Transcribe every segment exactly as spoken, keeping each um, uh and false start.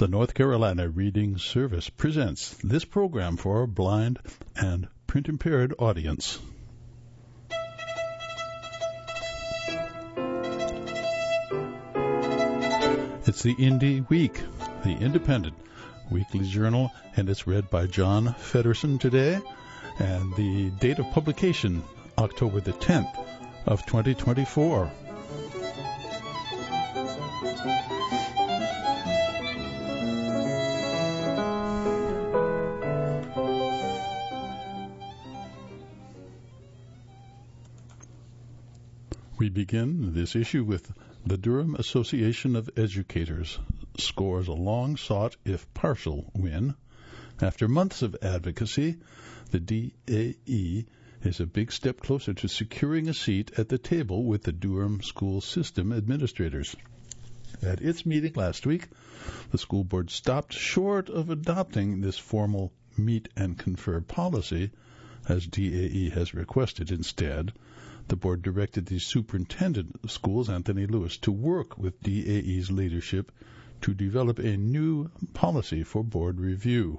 The North Carolina Reading Service presents this program for our blind and print-impaired audience. It's the Indie Week, the independent weekly journal, and it's read by John Feddersen today, and the date of publication, October the tenth of twenty twenty-four. We begin this issue with the Durham Association of Educators scores a long-sought, if partial, win. After months of advocacy, the D A E is a big step closer to securing a seat at the table with the Durham school system administrators. At its meeting last week, the school board stopped short of adopting this formal meet and confer policy, as D A E has requested instead. The board directed the superintendent of schools, Anthony Lewis, to work with D A E's leadership to develop a new policy for board review.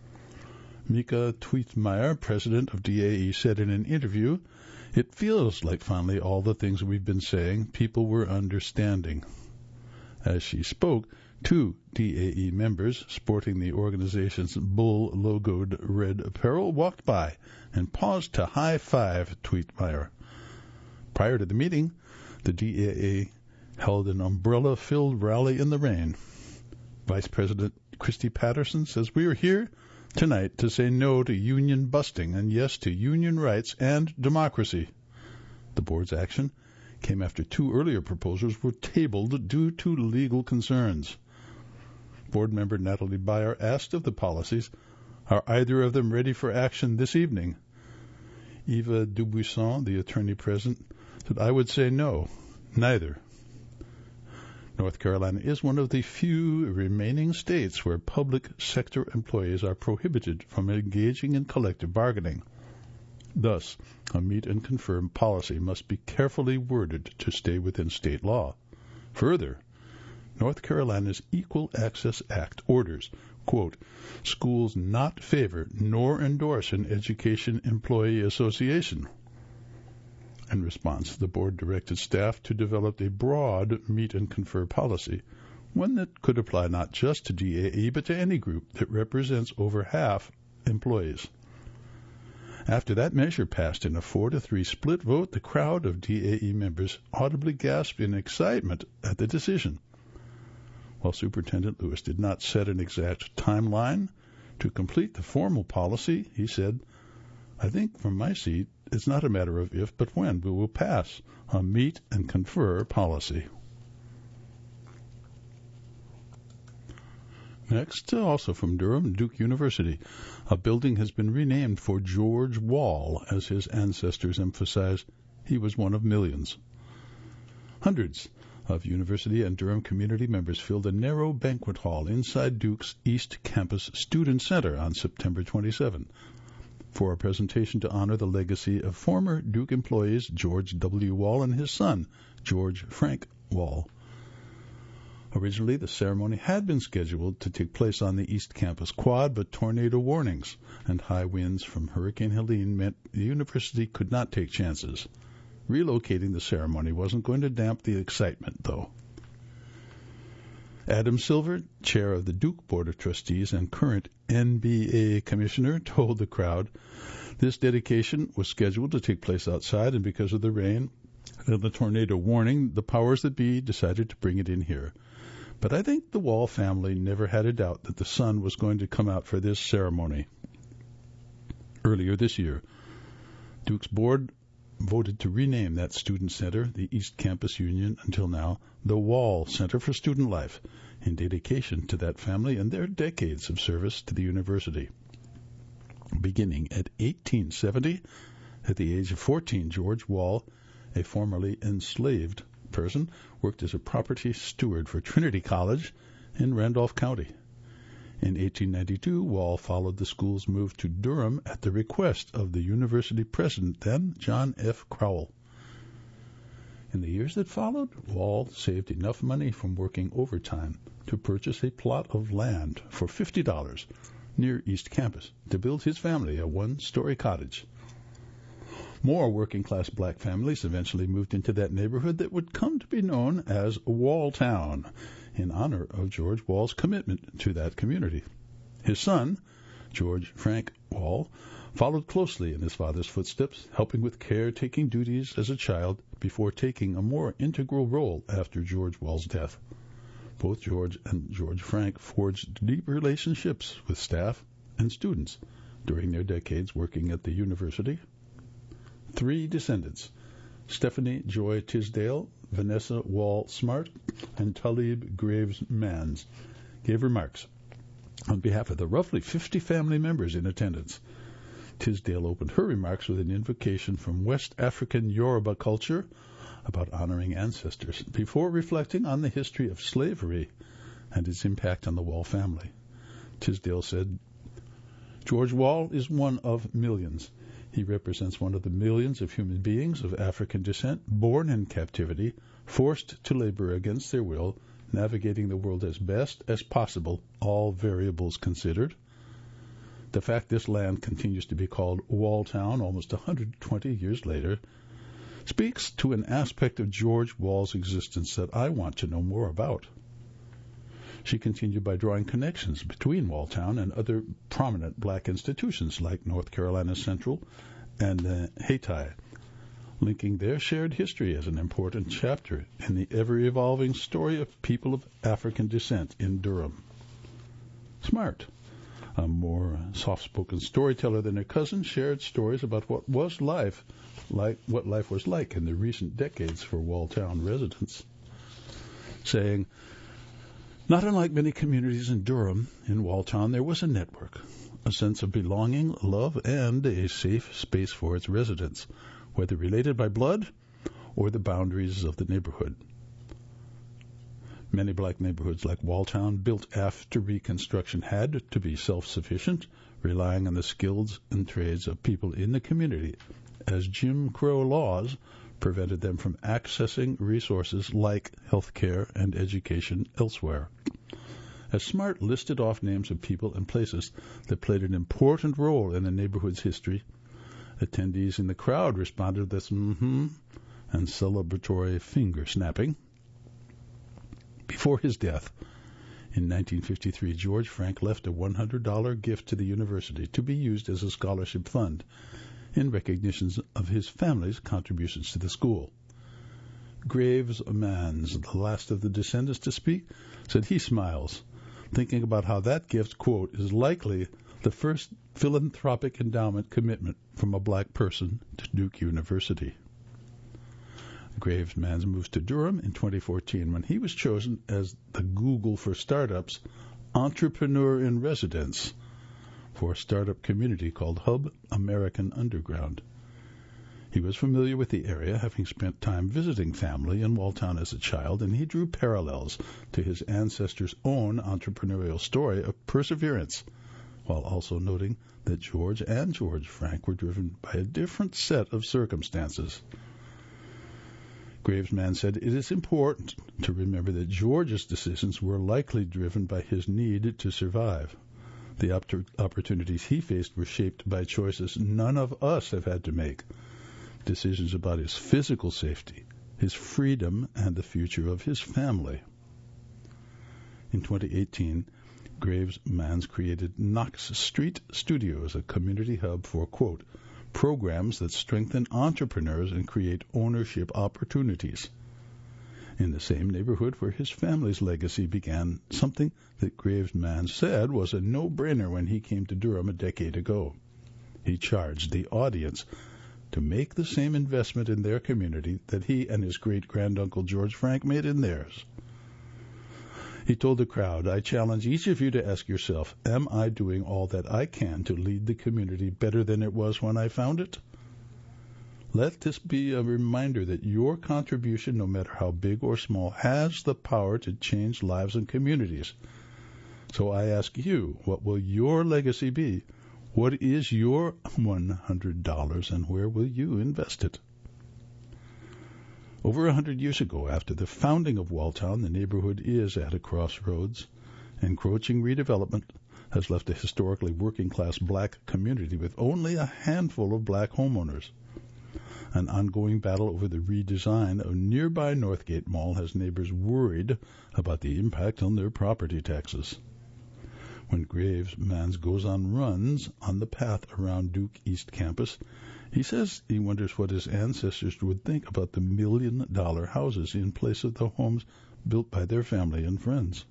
Mika Tweetmeyer, president of D A E, said in an interview, "It feels like finally all the things we've been saying, people were understanding." As she spoke, two D A E members, sporting the organization's bull-logoed red apparel, walked by and paused to high-five Tweetmeyer. Prior to the meeting, the D A E held an umbrella-filled rally in the rain. Vice President Christy Patterson says, "We are here tonight to say no to union busting and yes to union rights and democracy." The board's action came after two earlier proposals were tabled due to legal concerns. Board member Natalie Beyer asked of the policies, "Are either of them ready for action this evening?" Eva Dubuisson, the attorney present, said, "I would say no, neither." North Carolina is one of the few remaining states where public sector employees are prohibited from engaging in collective bargaining. Thus, a meet and confer policy must be carefully worded to stay within state law. Further, North Carolina's Equal Access Act orders, quote, "schools not favor nor endorse an education employee association." In response, the board directed staff to develop a broad meet and confer policy, one that could apply not just to D A E but to any group that represents over half employees. After that measure passed in a four to three split vote, the crowd of D A E members audibly gasped in excitement at the decision. While Superintendent Lewis did not set an exact timeline to complete the formal policy, he said, "I think from my seat, it's not a matter of if, but when we will pass a meet and confer policy." Next, also from Durham, Duke University, a building has been renamed for George Wall, as his ancestors emphasized he was one of millions. Hundreds of university and Durham community members filled a narrow banquet hall inside Duke's East Campus Student Center on September twenty-seventh for a presentation to honor the legacy of former Duke employees George W. Wall and his son, George Frank Wall. Originally, the ceremony had been scheduled to take place on the East Campus quad, but tornado warnings and high winds from Hurricane Helene meant the university could not take chances. Relocating the ceremony wasn't going to damp the excitement, though. Adam Silver, chair of the Duke Board of Trustees and current N B A commissioner, told the crowd this dedication was scheduled to take place outside, and because of the rain and the tornado warning, the powers that be decided to bring it in here. But I think the Wall family never had a doubt that the sun was going to come out for this ceremony. Earlier this year, Duke's board voted to rename that student center, the East Campus Union, until now, the Wall Center for Student Life, in dedication to that family and their decades of service to the university. Beginning at eighteen seventy, at the age of fourteen, George Wall, a formerly enslaved person, worked as a property steward for Trinity College in Randolph County. In eighteen ninety-two, Wall followed the school's move to Durham at the request of the university president then, John F. Crowell. In the years that followed, Wall saved enough money from working overtime to purchase a plot of land for fifty dollars near East Campus to build his family a one-story cottage. More working-class black families eventually moved into that neighborhood that would come to be known as Walltown, in honor of George Wall's commitment to that community. His son, George Frank Wall, followed closely in his father's footsteps, helping with caretaking duties as a child before taking a more integral role after George Wall's death. Both George and George Frank forged deep relationships with staff and students during their decades working at the university. Three descendants, Stephanie Joy Tisdale, Vanessa Wall Smart, and Talib Graves Mans, gave remarks on behalf of the roughly fifty family members in attendance. Tisdale opened her remarks with an invocation from West African Yoruba culture about honoring ancestors, before reflecting on the history of slavery and its impact on the Wall family. Tisdale said, "George Wall is one of millions. He represents one of the millions of human beings of African descent, born in captivity, forced to labor against their will, navigating the world as best as possible, all variables considered. The fact this land continues to be called Walltown almost one hundred twenty years later speaks to an aspect of George Wall's existence that I want to know more about." She continued by drawing connections between Walltown and other prominent black institutions like North Carolina Central and uh, Hayti, linking their shared history as an important chapter in the ever-evolving story of people of African descent in Durham. Smart, a more soft-spoken storyteller than her cousin, shared stories about what was life, like what life was like in the recent decades for Walltown residents, saying, "Not unlike many communities in Durham, in Walltown there was a network, a sense of belonging, love, and a safe space for its residents, whether related by blood or the boundaries of the neighborhood." Many black neighborhoods like Walltown, built after Reconstruction, had to be self-sufficient, relying on the skills and trades of people in the community, as Jim Crow laws prevented them from accessing resources like health care and education elsewhere. As Smart listed off names of people and places that played an important role in the neighborhood's history, attendees in the crowd responded with this mm-hmm and celebratory finger-snapping. Before his death, in nineteen fifty-three, George Frank left a one hundred dollars gift to the university to be used as a scholarship fund in recognition of his family's contributions to the school. Graves Mans, the last of the descendants to speak, said he smiles, thinking about how that gift, quote, is likely the first philanthropic endowment commitment from a black person to Duke University. Graves Mans moves to Durham in twenty fourteen when he was chosen as the Google for Startups Entrepreneur in Residence for a startup community called Hub American Underground. He was familiar with the area, having spent time visiting family in Walltown as a child, and he drew parallels to his ancestors' own entrepreneurial story of perseverance, while also noting that George and George Frank were driven by a different set of circumstances. Graves Mans said, "It is important to remember that George's decisions were likely driven by his need to survive. The opp- opportunities he faced were shaped by choices none of us have had to make, decisions about his physical safety, his freedom, and the future of his family." In twenty eighteen, Graves Mans created Knox Street Studios, a community hub for, quote, programs that strengthen entrepreneurs and create ownership opportunities. In the same neighborhood where his family's legacy began, something that Graves Mans said was a no-brainer when he came to Durham a decade ago. He charged the audience to make the same investment in their community that he and his great-granduncle George Frank made in theirs. He told the crowd, "I challenge each of you to ask yourself, am I doing all that I can to lead the community better than it was when I found it? Let this be a reminder that your contribution, no matter how big or small, has the power to change lives and communities. So I ask you, what will your legacy be? What is your one hundred dollars, and where will you invest it?" Over a hundred years ago, after the founding of Walltown, the neighborhood is at a crossroads. Encroaching redevelopment has left a historically working-class black community with only a handful of black homeowners. An ongoing battle over the redesign of nearby Northgate Mall has neighbors worried about the impact on their property taxes. When Graves Mans goes on runs on the path around Duke East Campus, he says he wonders what his ancestors would think about the million-dollar houses in place of the homes built by their family and friends.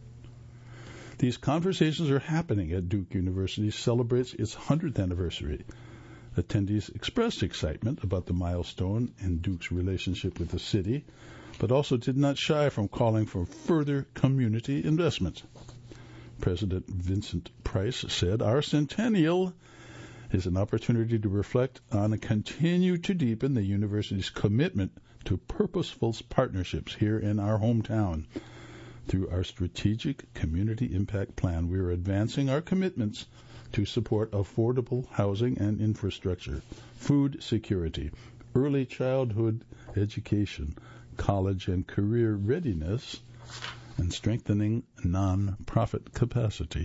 These conversations are happening as Duke University celebrates its hundredth anniversary. Attendees expressed excitement about the milestone in Duke's relationship with the city, but also did not shy from calling for further community investment. President Vincent Price said, "Our centennial is an opportunity to reflect on and continue to deepen the university's commitment to purposeful partnerships here in our hometown. Through our strategic community impact plan, we are advancing our commitments to support affordable housing and infrastructure, food security, early childhood education, college and career readiness, and strengthening non-profit capacity."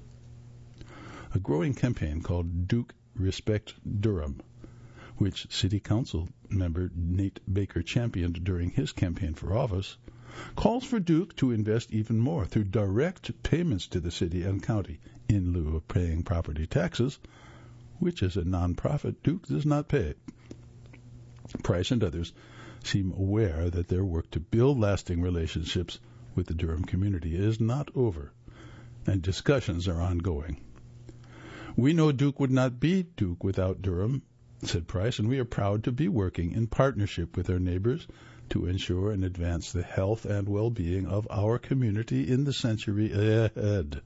A growing campaign called Duke Respect Durham, which City Council member Nate Baker championed during his campaign for office, calls for Duke to invest even more through direct payments to the city and county in lieu of paying property taxes, which as a nonprofit Duke does not pay. Price and others seem aware that their work to build lasting relationships with the Durham community is not over, and discussions are ongoing. "We know Duke would not be Duke without Durham," said Price, "and we are proud to be working in partnership with our neighbors to ensure and advance the health and well-being of our community in the century ahead."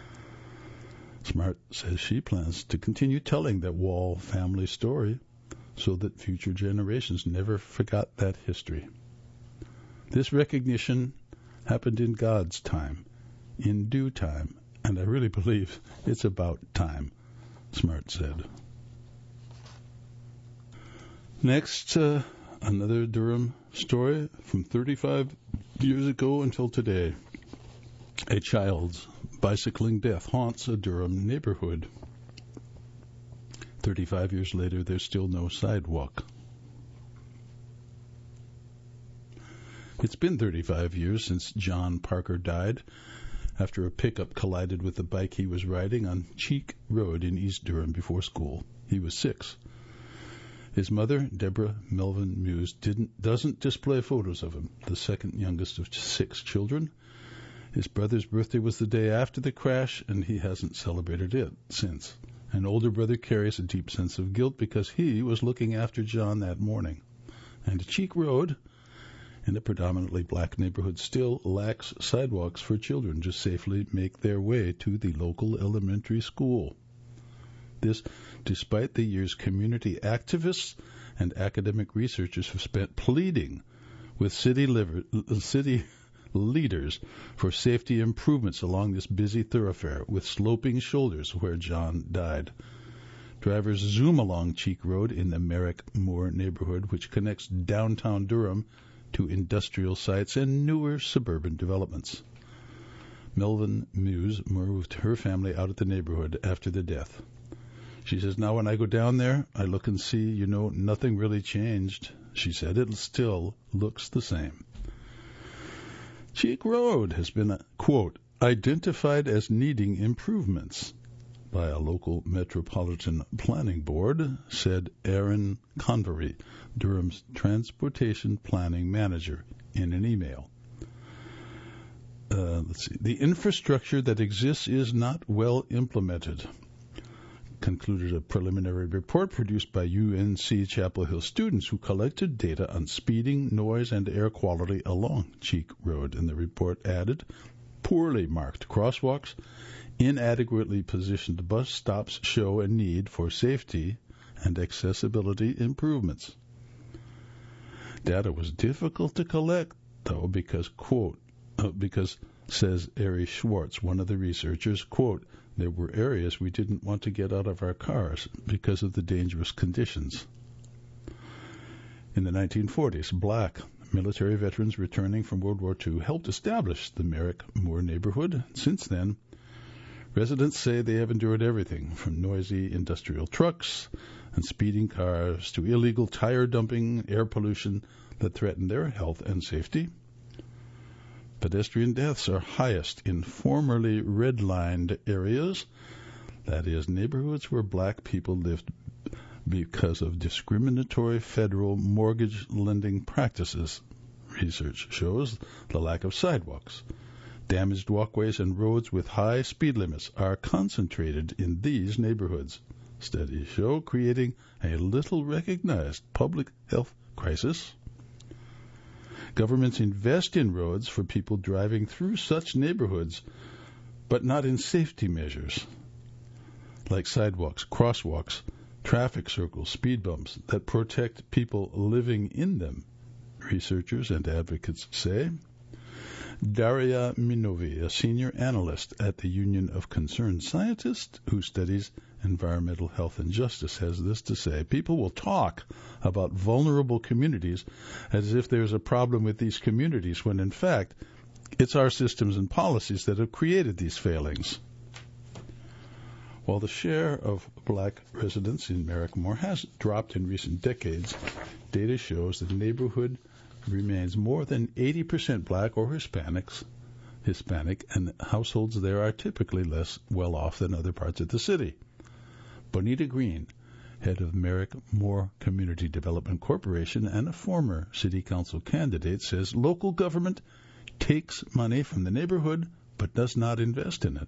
Smart says she plans to continue telling that Wall family story so that future generations never forgot that history. This recognition happened in God's time, in due time, and I really believe it's about time, Smart said. Next, uh, another Durham story from thirty-five years ago until today. A child's bicycling death haunts a Durham neighborhood. thirty-five years later, there's still no sidewalk. It's been thirty-five years since John Parker died after a pickup collided with the bike he was riding on Cheek Road in East Durham before school. He was six. His mother, Deborah Melvin Muse, didn't, doesn't display photos of him, the second youngest of six children. His brother's birthday was the day after the crash, and he hasn't celebrated it since. An older brother carries a deep sense of guilt because he was looking after John that morning. And Cheek Road, in a predominantly black neighborhood, still lacks sidewalks for children to safely make their way to the local elementary school. This, despite the years community activists and academic researchers have spent pleading with city, liver, city leaders for safety improvements along this busy thoroughfare with sloping shoulders where John died. Drivers zoom along Cheek Road in the Merrick Moore neighborhood, which connects downtown Durham to industrial sites and newer suburban developments. Melvin Muse moved her family out of the neighborhood after the death. She says, "Now when I go down there, I look and see, you know, nothing really changed." She said, "It still looks the same." Cheek Road has been, quote, identified as needing improvements by a local metropolitan planning board, said Aaron Convery, Durham's transportation planning manager, in an email. Uh, let's see. "The infrastructure that exists is not well implemented," concluded a preliminary report produced by U N C Chapel Hill students who collected data on speeding, noise, and air quality along Cheek Road. And the report added, poorly marked crosswalks, inadequately positioned bus stops show a need for safety and accessibility improvements. Data was difficult to collect, though, because, quote, uh, because, says Ari Schwartz, one of the researchers, quote, "There were areas we didn't want to get out of our cars because of the dangerous conditions." In the nineteen forties, black military veterans returning from World War Two helped establish the Merrick Moore neighborhood. Since then, residents say they have endured everything from noisy industrial trucks and speeding cars to illegal tire dumping, air pollution that threaten their health and safety. Pedestrian deaths are highest in formerly redlined areas, that is, neighborhoods where black people lived because of discriminatory federal mortgage lending practices. Research shows the lack of sidewalks. Damaged walkways and roads with high speed limits are concentrated in these neighborhoods. Studies show creating a little recognized public health crisis. Governments invest in roads for people driving through such neighborhoods, but not in safety measures, like sidewalks, crosswalks, traffic circles, speed bumps that protect people living in them, researchers and advocates say. Daria Minovi, a senior analyst at the Union of Concerned Scientists who studies environmental health and justice, has this to say. People will talk about vulnerable communities as if there's a problem with these communities, when in fact it's our systems and policies that have created these failings. While the share of black residents in Merrick Moore has dropped in recent decades, data shows that the neighborhood remains more than eighty percent black or Hispanics, Hispanic, and households there are typically less well off than other parts of the city. Bonita Green, head of Merrick Moore Community Development Corporation and a former city council candidate, says local government takes money from the neighborhood but does not invest in it.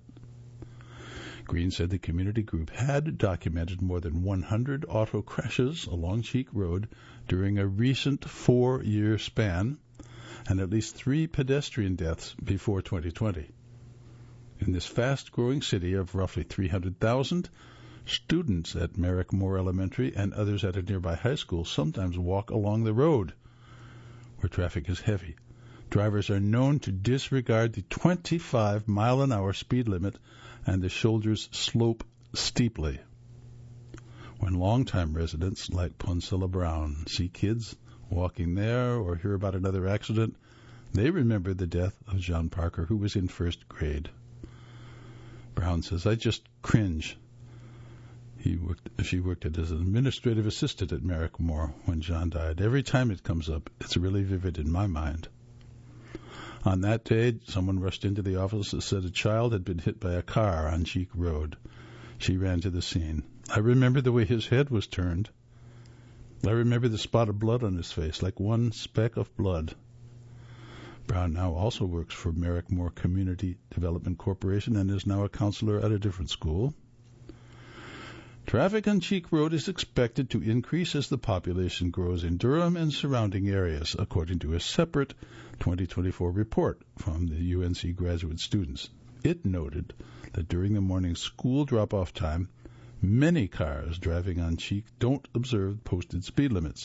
Green said the community group had documented more than one hundred auto crashes along Cheek Road during a recent four-year span and at least three pedestrian deaths before twenty twenty. In this fast-growing city of roughly three hundred thousand, students at Merrick Moore Elementary and others at a nearby high school sometimes walk along the road where traffic is heavy. Drivers are known to disregard the twenty-five mile an hour speed limit, and the shoulders slope steeply. When longtime residents like Poncilla Brown see kids walking there or hear about another accident, they remember the death of John Parker, who was in first grade. Brown says, I just cringe. He worked, she worked as an administrative assistant at Merrick Moore when John died. Every time it comes up, it's really vivid in my mind. On that day, someone rushed into the office and said a child had been hit by a car on Cheek Road. She ran to the scene. I remember the way his head was turned. I remember the spot of blood on his face, like one speck of blood. Brown now also works for Merrick Moore Community Development Corporation and is now a counselor at a different school. Traffic on Cheek Road is expected to increase as the population grows in Durham and surrounding areas, according to a separate twenty twenty-four report from the U N C graduate students. It noted that during the morning school drop-off time, many cars driving on Cheek don't observe posted speed limits.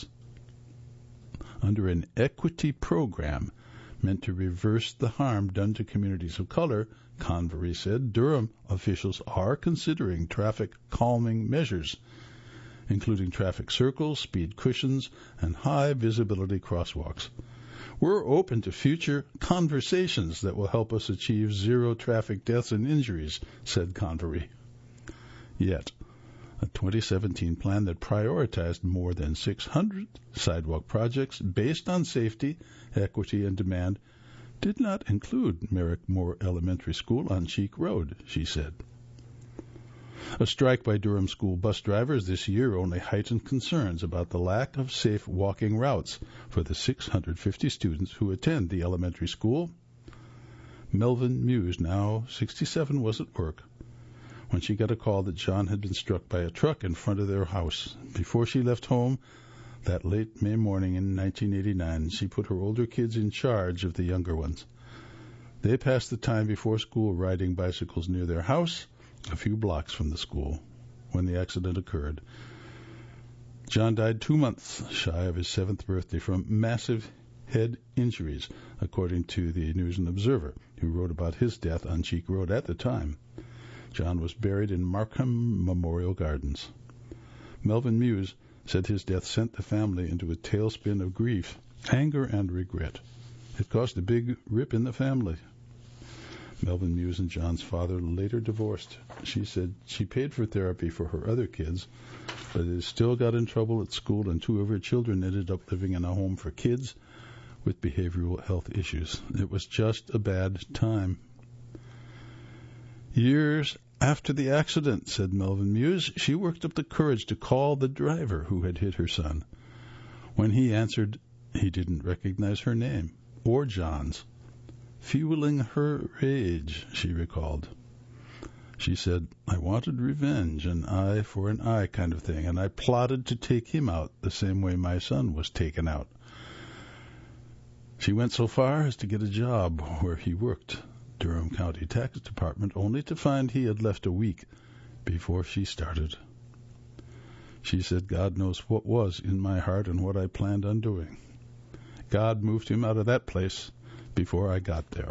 Under an equity program meant to reverse the harm done to communities of color, Convery said, Durham officials are considering traffic calming measures, including traffic circles, speed cushions, and high visibility crosswalks. We're open to future conversations that will help us achieve zero traffic deaths and injuries, said Convery. Yet, a twenty seventeen plan that prioritized more than six hundred sidewalk projects based on safety, equity, and demand did not include Merrick Moore Elementary School on Cheek Road, she said. A strike by Durham school bus drivers this year only heightened concerns about the lack of safe walking routes for the six hundred fifty students who attend the elementary school. Melvin Muse, now sixty-seven, was at work when she got a call that John had been struck by a truck in front of their house. Before she left home that late May morning in nineteen eighty-nine, she put her older kids in charge of the younger ones. They passed the time before school riding bicycles near their house, a few blocks from the school, when the accident occurred. John died two months shy of his seventh birthday from massive head injuries, according to the News and Observer, who wrote about his death on Cheek Road at the time. John was buried in Markham Memorial Gardens. Melvin Muse said his death sent the family into a tailspin of grief, anger, and regret. It caused a big rip in the family. Melvin Muse and John's father later divorced. She said she paid for therapy for her other kids, but they still got in trouble at school, and two of her children ended up living in a home for kids with behavioral health issues. It was just a bad time. Years after the accident, said Melvin Muse, she worked up the courage to call the driver who had hit her son. When he answered, he didn't recognize her name or John's. Fueling her rage, she recalled. She said, I wanted revenge, an eye for an eye kind of thing, and I plotted to take him out the same way my son was taken out. She went so far as to get a job where he worked, Durham County Tax Department, only to find he had left a week before she started. She said, God knows what was in my heart and what I planned on doing. God moved him out of that place before I got there.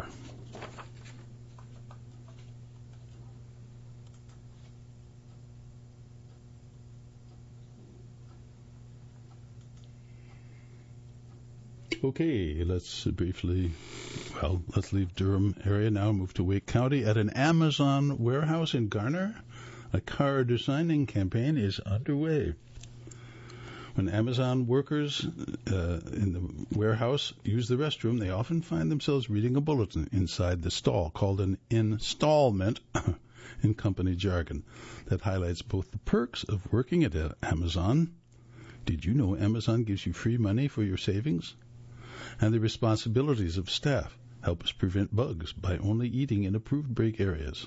Okay, let's briefly, well, let's leave Durham area now, move to Wake County. At an Amazon warehouse in Garner, a car designing campaign is underway. When Amazon workers uh, in the warehouse use the restroom, they often find themselves reading a bulletin inside the stall called an installment in company jargon that highlights both the perks of working at Amazon. Did you know Amazon gives you free money for your savings? And the responsibilities of staff help us prevent bugs by only eating in approved break areas.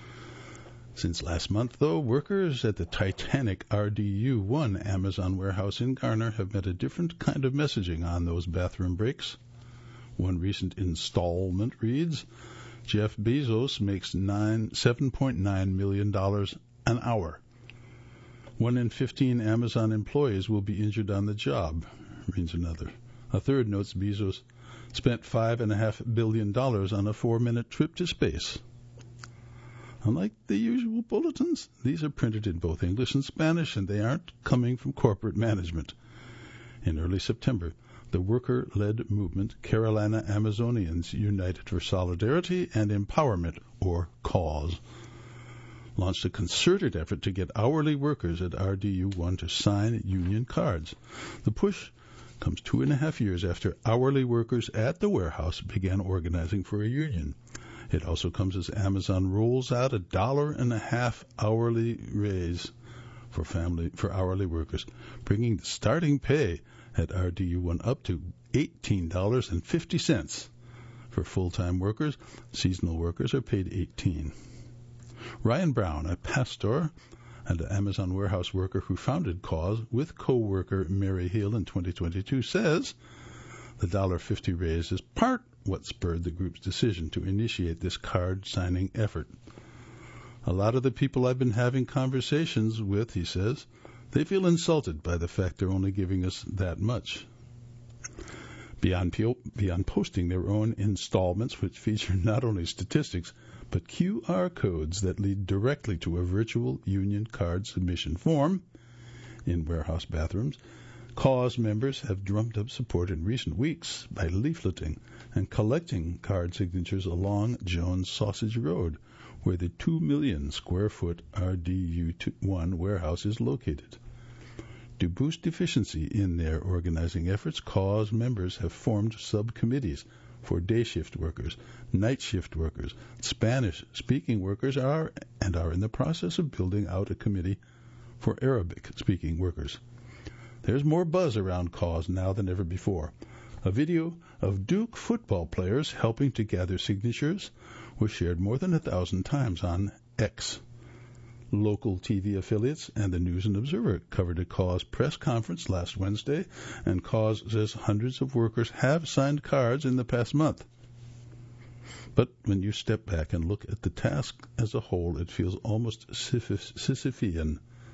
Since last month, though, workers at the Titanic R D U one Amazon warehouse in Garner have met a different kind of messaging on those bathroom breaks. One recent installment reads, Jeff Bezos makes nine, seven point nine million dollars an hour. One in fifteen Amazon employees will be injured on the job, reads another. A third notes Bezos spent five and a half billion dollars on a four-minute trip to space. Unlike the usual bulletins, these are printed in both English and Spanish, and they aren't coming from corporate management. In early September, the worker-led movement Carolina Amazonians United for Solidarity and Empowerment, or CAUSE, launched a concerted effort to get hourly workers at R D U one to sign union cards. The push comes two and a half years after hourly workers at the warehouse began organizing for a union. It also comes as Amazon rolls out a dollar and a half hourly raise for family for hourly workers, bringing the starting pay at R D U one up to eighteen dollars and fifty cents. For full-time workers, seasonal workers are paid eighteen dollars. Ryan Brown, a pastor and an Amazon warehouse worker who founded CAUSE with co-worker Mary Hill in twenty twenty-two, says the one dollar fifty raise is part what spurred the group's decision to initiate this card-signing effort. A lot of the people I've been having conversations with, he says, they feel insulted by the fact they're only giving us that much. Beyond, beyond posting their own installments, which feature not only statistics, but Q R codes that lead directly to a virtual union card submission form in warehouse bathrooms, CAUSE members have drummed up support in recent weeks by leafleting and collecting card signatures along Jones Sausage Road, where the two million square foot R D U one warehouse is located. To boost efficiency in their organizing efforts, CAUSE members have formed subcommittees for day shift workers, night shift workers, Spanish-speaking workers, are and are in the process of building out a committee for Arabic-speaking workers. There's more buzz around CAUSE now than ever before. A video of Duke football players helping to gather signatures was shared more than a thousand times on X. Local T V affiliates and the News and Observer covered a CAUSE press conference last Wednesday, and CAUSE says hundreds of workers have signed cards in the past month. But when you step back and look at the task as a whole, it feels almost Sisyphean.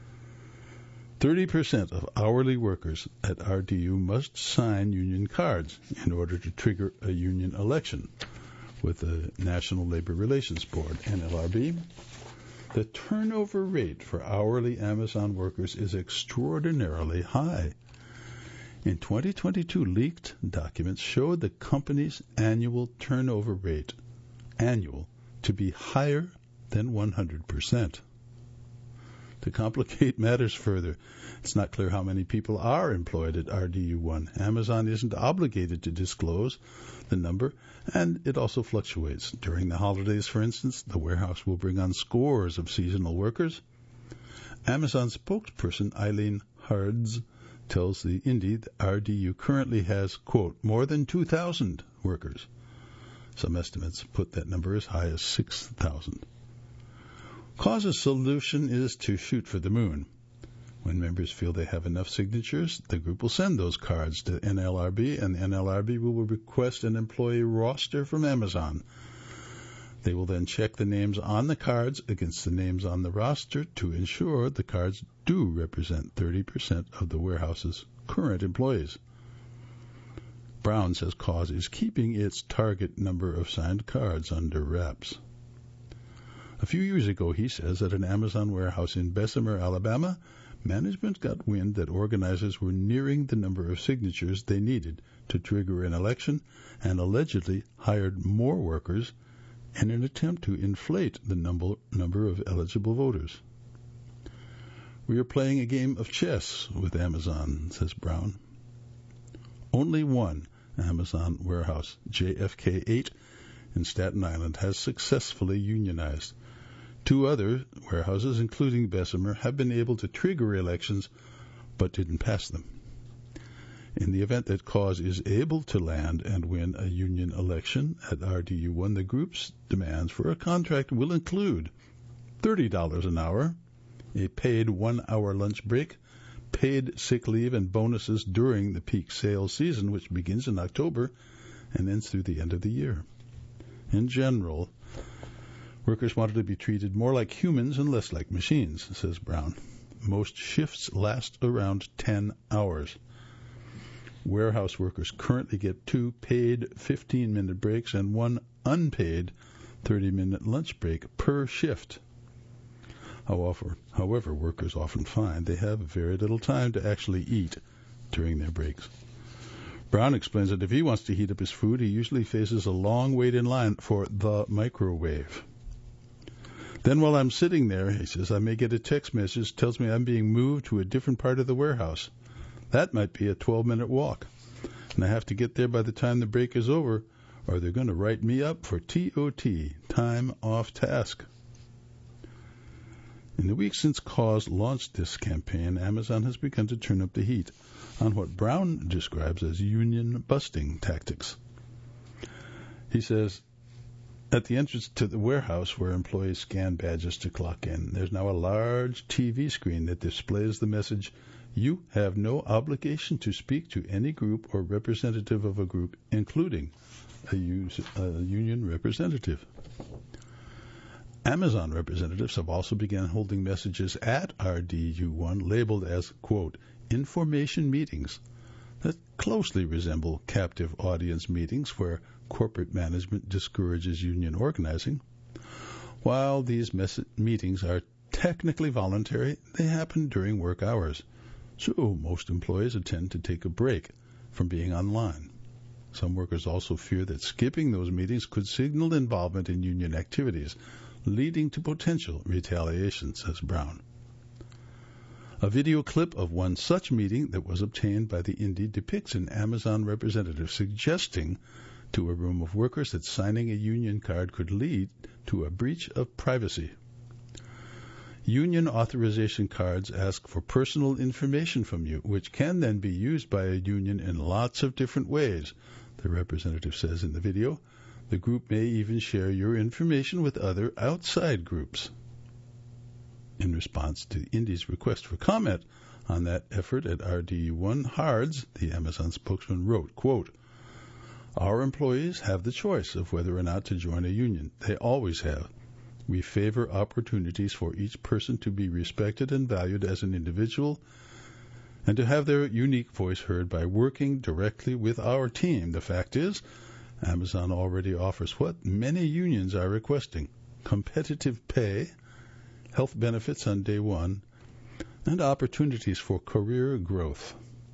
thirty percent of hourly workers at R D U must sign union cards in order to trigger a union election with the National Labor Relations Board, N L R B. The turnover rate for hourly Amazon workers is extraordinarily high. In twenty twenty-two, leaked documents showed the company's annual turnover rate, annual, to be higher than one hundred percent. To complicate matters further, it's not clear how many people are employed at R D U one. Amazon isn't obligated to disclose the number, and it also fluctuates. During the holidays, for instance, the warehouse will bring on scores of seasonal workers. Amazon spokesperson Eileen Hards tells the Indy that R D U currently has, quote, more than two thousand workers. Some estimates put that number as high as six thousand. Cause's solution is to shoot for the moon. When members feel they have enough signatures, the group will send those cards to N L R B, and N L R B will request an employee roster from Amazon. They will then check the names on the cards against the names on the roster to ensure the cards do represent thirty percent of the warehouse's current employees. Brown says Cause is keeping its target number of signed cards under wraps. A few years ago, he says, at an Amazon warehouse in Bessemer, Alabama, management got wind that organizers were nearing the number of signatures they needed to trigger an election and allegedly hired more workers in an attempt to inflate the number, number of eligible voters. We are playing a game of chess with Amazon, says Brown. Only one Amazon warehouse, J F K eight, in Staten Island, has successfully unionized. Two other warehouses, including Bessemer, have been able to trigger elections but didn't pass them. In the event that Cause is able to land and win a union election at R D U one, the group's demands for a contract will include thirty dollars an hour, a paid one-hour lunch break, paid sick leave, and bonuses during the peak sales season, which begins in October and ends through the end of the year. In general, workers wanted to be treated more like humans and less like machines, says Brown. Most shifts last around ten hours. Warehouse workers currently get two paid fifteen-minute breaks and one unpaid thirty-minute lunch break per shift. However, however, workers often find they have very little time to actually eat during their breaks. Brown explains that if he wants to heat up his food, he usually faces a long wait in line for the microwave. Then while I'm sitting there, he says, I may get a text message that tells me I'm being moved to a different part of the warehouse. That might be a twelve-minute walk, and I have to get there by the time the break is over, or they're going to write me up for T O T, time off task. In the weeks since Cause launched this campaign, Amazon has begun to turn up the heat on what Brown describes as union-busting tactics. He says, at the entrance to the warehouse where employees scan badges to clock in, there's now a large T V screen that displays the message, you have no obligation to speak to any group or representative of a group, including a, use, a union representative. Amazon representatives have also begun holding messages at R D U one labeled as, quote, information meetings that closely resemble captive audience meetings where corporate management discourages union organizing. While these mes- meetings are technically voluntary, they happen during work hours, so most employees intend to take a break from being online. Some workers also fear that skipping those meetings could signal involvement in union activities, leading to potential retaliation, says Brown. A video clip of one such meeting that was obtained by the Indy depicts an Amazon representative suggesting to a room of workers that signing a union card could lead to a breach of privacy. Union authorization cards ask for personal information from you, which can then be used by a union in lots of different ways, the representative says in the video. The group may even share your information with other outside groups. In response to Indy's request for comment on that effort at R D U one, Hards, the Amazon spokesman, wrote, quote, our employees have the choice of whether or not to join a union. They always have. We favor opportunities for each person to be respected and valued as an individual and to have their unique voice heard by working directly with our team. The fact is, Amazon already offers what many unions are requesting: competitive pay health benefits on day one, and opportunities for career growth.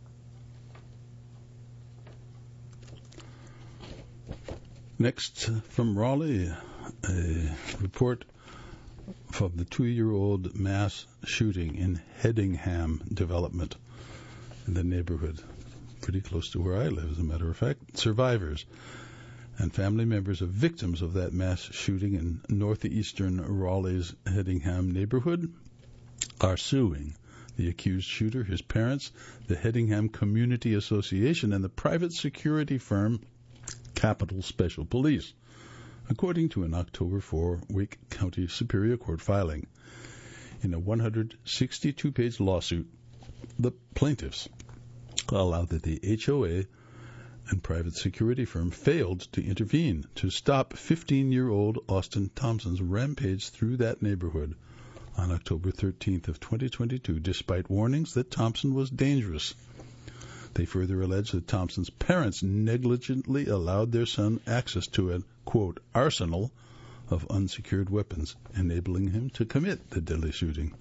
Next, from Raleigh, a report from the two-year-old mass shooting in Hedingham development in the neighborhood, pretty close to where I live, as a matter of fact. Survivors and family members of victims of that mass shooting in northeastern Raleigh's Hedingham neighborhood are suing the accused shooter, his parents, the Hedingham Community Association, and the private security firm Capital Special Police, according to an October fourth Wake County Superior Court filing. In a one hundred sixty-two page lawsuit, the plaintiffs allowed that the H O A and private security firm failed to intervene to stop fifteen-year-old Austin Thompson's rampage through that neighborhood on October thirteenth of twenty twenty-two, despite warnings that Thompson was dangerous. They further allege that Thompson's parents negligently allowed their son access to a, quote, arsenal of unsecured weapons, enabling him to commit the deadly shooting.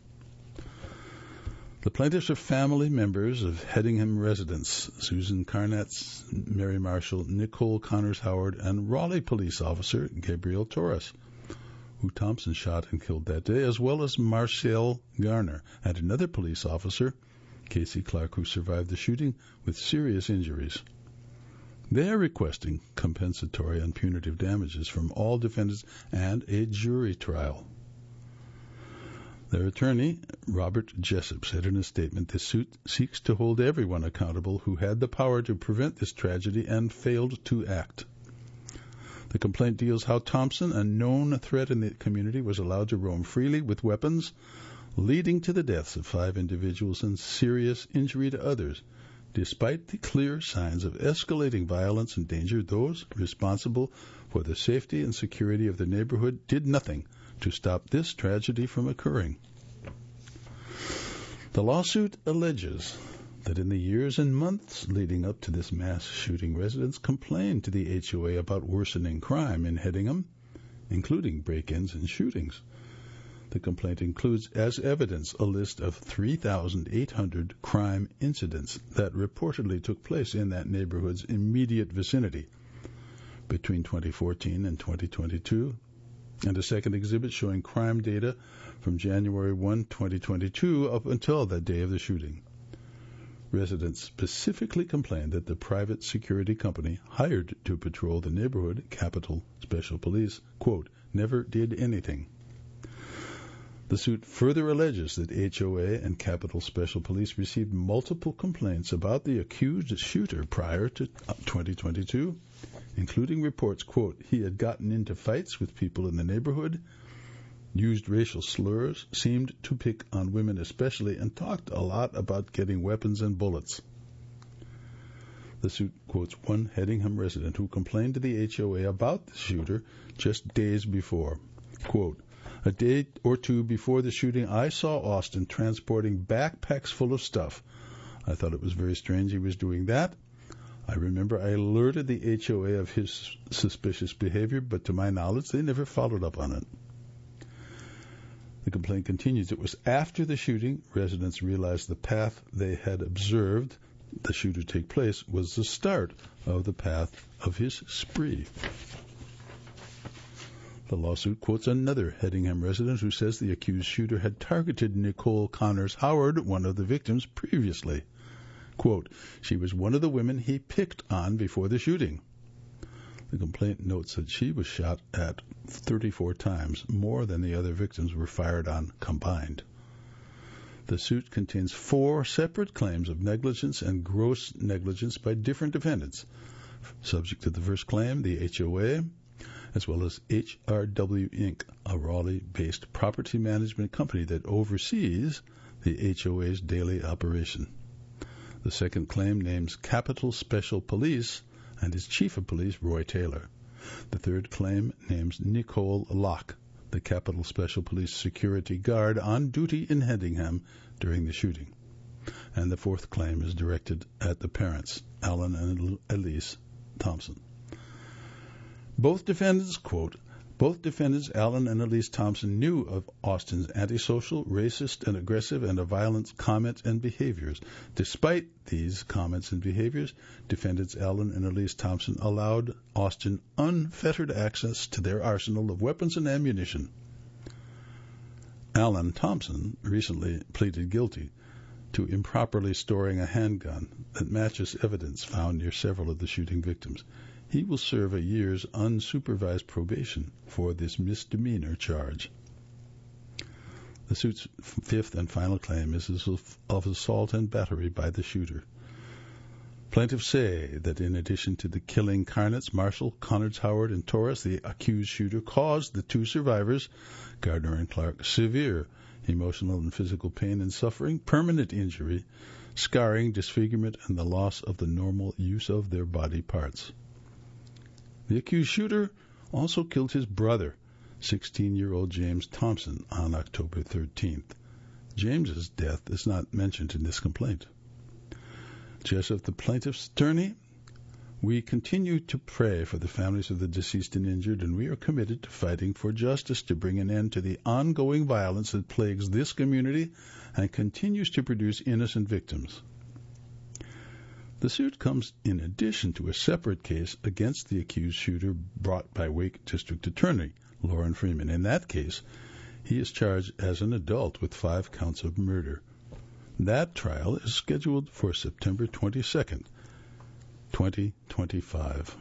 The plaintiffs are family members of Hedingham residents Susan Carnatz, Mary Marshall, Nicole Connors-Howard, and Raleigh police officer Gabriel Torres, who Thompson shot and killed that day, as well as Marcel Garner and another police officer, Casey Clark, who survived the shooting with serious injuries. They are requesting compensatory and punitive damages from all defendants and a jury trial. Their attorney, Robert Jessup, said in a statement, "This suit seeks to hold everyone accountable who had the power to prevent this tragedy and failed to act." The complaint deals how Thompson, a known threat in the community, was allowed to roam freely with weapons, leading to the deaths of five individuals and serious injury to others. Despite the clear signs of escalating violence and danger, those responsible for the safety and security of the neighborhood did nothing to stop this tragedy from occurring. The lawsuit alleges that in the years and months leading up to this mass shooting, residents complained to the H O A about worsening crime in Hedingham, including break-ins and shootings. The complaint includes, as evidence, a list of three thousand eight hundred crime incidents that reportedly took place in that neighborhood's immediate vicinity between twenty fourteen and twenty twenty-two, and a second exhibit showing crime data from January first, twenty twenty-two up until the day of the shooting. Residents specifically complained that the private security company hired to patrol the neighborhood, Capital Special Police, quote, never did anything. The suit further alleges that H O A and Capital Special Police received multiple complaints about the accused shooter prior to twenty twenty-two, including reports, quote, he had gotten into fights with people in the neighborhood, used racial slurs, seemed to pick on women especially, and talked a lot about getting weapons and bullets. The suit quotes one Hedingham resident who complained to the H O A about the shooter just days before. Quote, a day or two before the shooting, I saw Austin transporting backpacks full of stuff. I thought it was very strange he was doing that. I remember I alerted the H O A of his suspicious behavior, but to my knowledge, they never followed up on it. The complaint continues. It was after the shooting, residents realized the path they had observed the shooter take place was the start of the path of his spree. The lawsuit quotes another Hedingham resident who says the accused shooter had targeted Nicole Connors-Howard, one of the victims, previously. Quote, she was one of the women he picked on before the shooting. The complaint notes that she was shot at thirty-four times, more than the other victims were fired on combined. The suit contains four separate claims of negligence and gross negligence by different defendants. Subject to the first claim, the H O A, as well as H R W Incorporated, a Raleigh-based property management company that oversees the H O A's daily operation. The second claim names Capital Special Police and its chief of police, Roy Taylor. The third claim names Nicole Locke, the Capital Special Police security guard on duty in Hedingham during the shooting. And the fourth claim is directed at the parents, Alan and Elise Thompson. Both defendants, quote, Both defendants, Alan and Elise Thompson, knew of Austin's antisocial, racist, and aggressive and violent comments and behaviors. Despite these comments and behaviors, defendants Alan and Elise Thompson allowed Austin unfettered access to their arsenal of weapons and ammunition. Alan Thompson recently pleaded guilty to improperly storing a handgun that matches evidence found near several of the shooting victims. He will serve a year's unsupervised probation for this misdemeanor charge. The suit's fifth and final claim is of assault and battery by the shooter. Plaintiffs say that in addition to the killing Carnets, Marshall, Connors, Howard, and Torres, the accused shooter caused the two survivors, Gardner and Clark, severe emotional and physical pain and suffering, permanent injury, scarring, disfigurement, and the loss of the normal use of their body parts. The accused shooter also killed his brother, sixteen-year-old James Thompson, on October thirteenth. James's death is not mentioned in this complaint. Jessup, the plaintiff's attorney, we continue to pray for the families of the deceased and injured, and we are committed to fighting for justice to bring an end to the ongoing violence that plagues this community and continues to produce innocent victims. The suit comes in addition to a separate case against the accused shooter brought by Wake District Attorney Lauren Freeman. In that case, he is charged as an adult with five counts of murder. That trial is scheduled for September twenty-second, twenty twenty-five.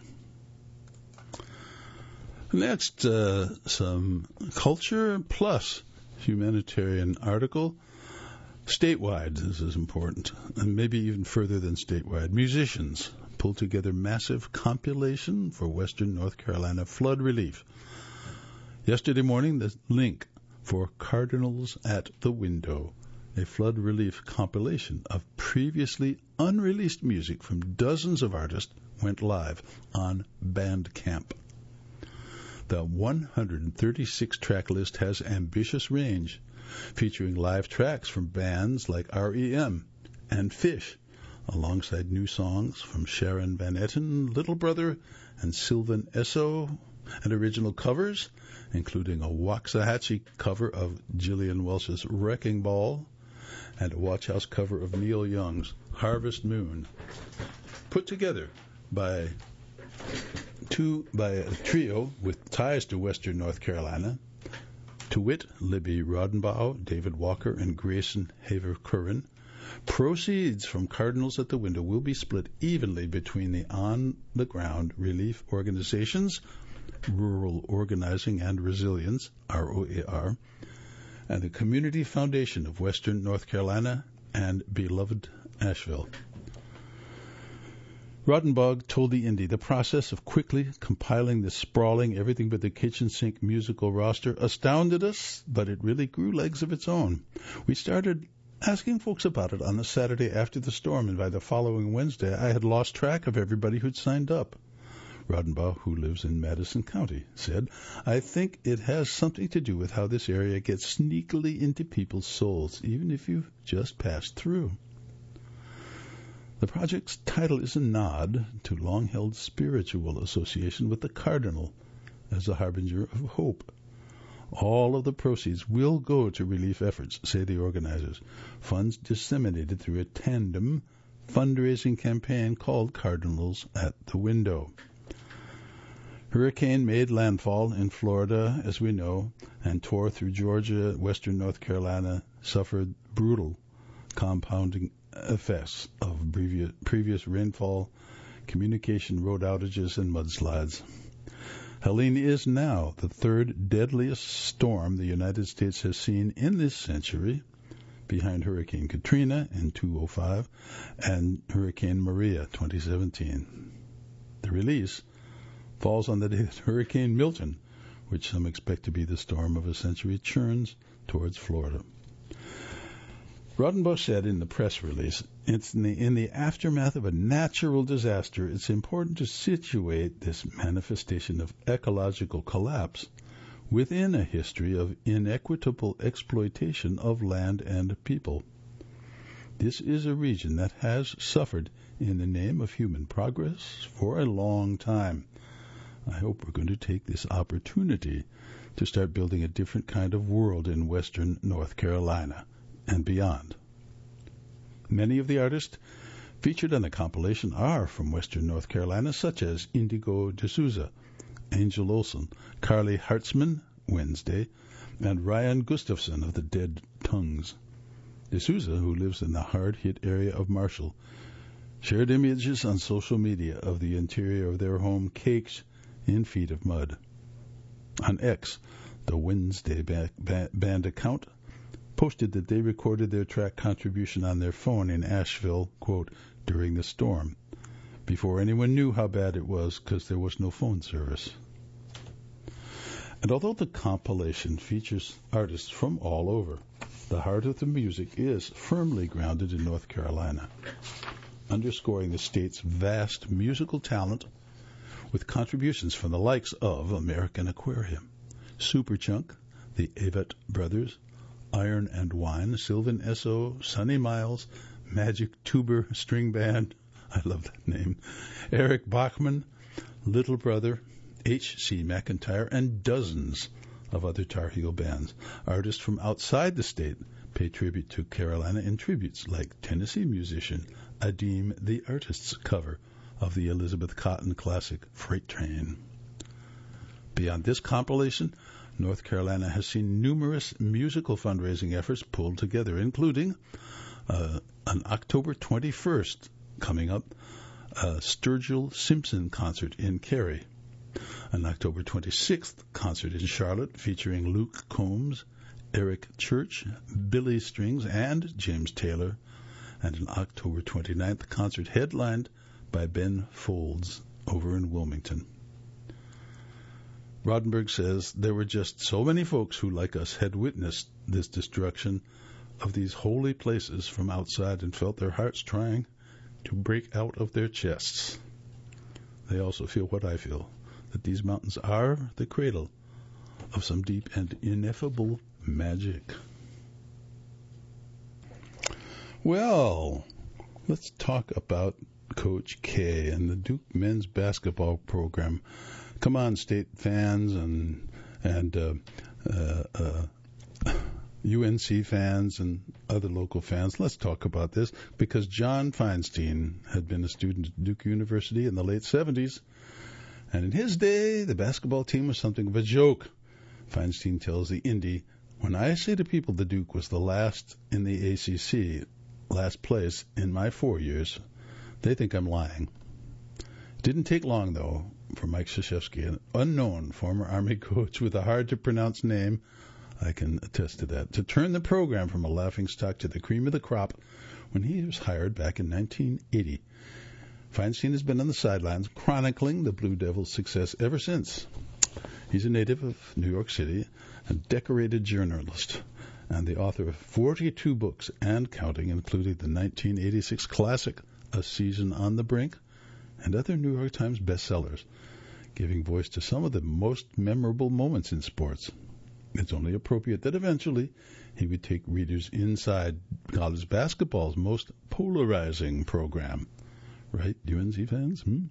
Next, uh, some culture plus humanitarian article. Statewide, this is important, and maybe even further than statewide. Musicians pulled together massive compilation for Western North Carolina flood relief. Yesterday morning, the link for Cardinals at the Window, a flood relief compilation of previously unreleased music from dozens of artists, went live on Bandcamp. The one hundred thirty-six track list has ambitious range, featuring live tracks from bands like R E M and Fish, alongside new songs from Sharon Van Etten, Little Brother, and Sylvan Esso, and original covers, including a Waxahachie cover of Gillian Welch's Wrecking Ball and a Watch House cover of Neil Young's Harvest Moon, put together by two by a trio with ties to Western North Carolina, to wit, Libby Rodenbaugh, David Walker, and Grayson Haver-Curran. Proceeds from Cardinals at the Window will be split evenly between the on-the-ground relief organizations, Rural Organizing and Resilience, R O A R, and the Community Foundation of Western North Carolina and beloved Asheville. Rodenbaugh told the Indy the process of quickly compiling this sprawling everything but the kitchen sink musical roster astounded us, but it really grew legs of its own. We started asking folks about it on the Saturday after the storm, and by the following Wednesday I had lost track of everybody who'd signed up. Rodenbaugh, who lives in Madison County, said, I think it has something to do with how this area gets sneakily into people's souls, even if you've just passed through. The project's title is a nod to long-held spiritual association with the cardinal as a harbinger of hope. All of the proceeds will go to relief efforts, say the organizers. Funds disseminated through a tandem fundraising campaign called Cardinals at the Window. Hurricane made landfall in Florida, as we know, and tore through Georgia, Western North Carolina, suffered brutal compounding effects of previous, previous rainfall, communication road outages, and mudslides. Helene is now the third deadliest storm the United States has seen in this century, behind Hurricane Katrina in two thousand five and Hurricane Maria twenty seventeen. The release falls on the day that Hurricane Milton, which some expect to be the storm of a century, churns towards Florida. Rodenbaugh said in the press release, it's in the, in the aftermath of a natural disaster, it's important to situate this manifestation of ecological collapse within a history of inequitable exploitation of land and people. This is a region that has suffered in the name of human progress for a long time. I hope we're going to take this opportunity to start building a different kind of world in western North Carolina and beyond. Many of the artists featured on the compilation are from western North Carolina, such as Indigo D'Souza, Angel Olsen, Carly Hartzman, Wednesday, and Ryan Gustafson of the Dead Tongues. D'Souza, who lives in the hard-hit area of Marshall, shared images on social media of the interior of their home caked in feet of mud. On X, the Wednesday ba- ba- band account posted that they recorded their track contribution on their phone in Asheville, quote, during the storm, before anyone knew how bad it was because there was no phone service. And although the compilation features artists from all over, the heart of the music is firmly grounded in North Carolina, underscoring the state's vast musical talent with contributions from the likes of American Aquarium, Superchunk, the Avett Brothers, Iron and Wine, Sylvan S O, Sonny Miles, Magic Tuber String Band, I love that name, Eric Bachman, Little Brother, H C McIntyre, and dozens of other Tar Heel bands. Artists from outside the state pay tribute to Carolina in tributes like Tennessee musician Adim the Artist's cover of the Elizabeth Cotton classic Freight Train. Beyond this compilation, North Carolina has seen numerous musical fundraising efforts pulled together, including uh, an October twenty-first coming up, a Sturgill Simpson concert in Cary, an October twenty-sixth concert in Charlotte featuring Luke Combs, Eric Church, Billy Strings, and James Taylor, and an October twenty-ninth concert headlined by Ben Folds over in Wilmington. Roddenberry says there were just so many folks who, like us, had witnessed this destruction of these holy places from outside and felt their hearts trying to break out of their chests. They also feel what I feel, that these mountains are the cradle of some deep and ineffable magic. Well, let's talk about Coach K and the Duke men's basketball program. Come on, state fans and and uh, uh, uh, U N C fans and other local fans, let's talk about this, because John Feinstein had been a student at Duke University in the late seventies, and in his day, the basketball team was something of a joke. Feinstein tells the Indy, when I say to people the Duke was the last in the A C C, last place in my four years, they think I'm lying. It didn't take long, though, for Mike Krzyzewski, an unknown former Army coach with a hard-to-pronounce name, I can attest to that, to turn the program from a laughingstock to the cream of the crop when he was hired back in nineteen eighty. Feinstein has been on the sidelines chronicling the Blue Devils' success ever since. He's a native of New York City, a decorated journalist, and the author of forty-two books and counting, including the nineteen eighty-six classic A Season on the Brink and other New York Times bestsellers, giving voice to some of the most memorable moments in sports. It's only appropriate that eventually he would take readers inside college basketball's most polarizing program. Right, U N C fans? Hmm?